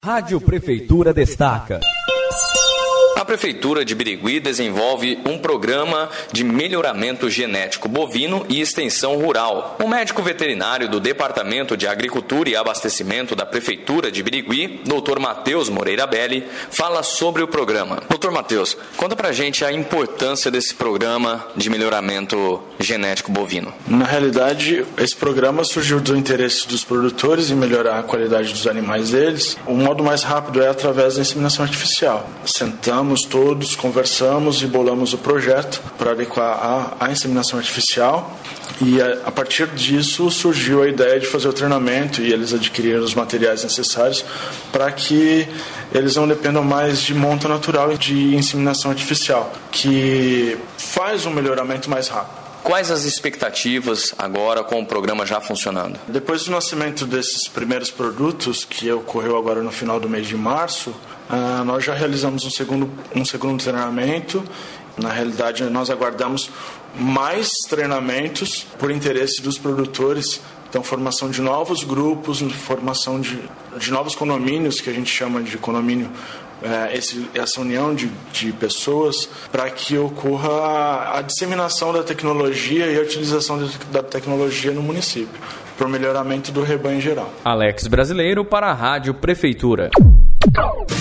Rádio Prefeitura destaca. A Prefeitura de Birigui desenvolve um programa de melhoramento genético bovino e extensão rural. O médico veterinário do Departamento de Agricultura e Abastecimento da Prefeitura de Birigui, Dr. Matheus Moreira Belli, fala sobre o programa. Dr. Matheus, conta pra gente a importância desse programa de melhoramento genético bovino. Na realidade, esse programa surgiu do interesse dos produtores em melhorar a qualidade dos animais deles. O modo mais rápido é através da inseminação artificial. Sentamos todos, conversamos e bolamos o projeto para adequar a inseminação artificial, e a partir disso surgiu a ideia de fazer o treinamento e eles adquiriram os materiais necessários para que eles não dependam mais de monta natural e de inseminação artificial, que faz um melhoramento mais rápido. Quais as expectativas agora com o programa já funcionando? Depois do nascimento desses primeiros produtos, que ocorreu agora no final do mês de março, nós já realizamos um segundo treinamento. Na realidade, nós aguardamos mais treinamentos por interesse dos produtores. Então, formação de novos grupos, formação de novos condomínios, que a gente chama de condomínio, essa união de pessoas, para que ocorra a disseminação da tecnologia e a utilização da tecnologia no município, para o melhoramento do rebanho em geral. Alex Brasileiro para a Rádio Prefeitura.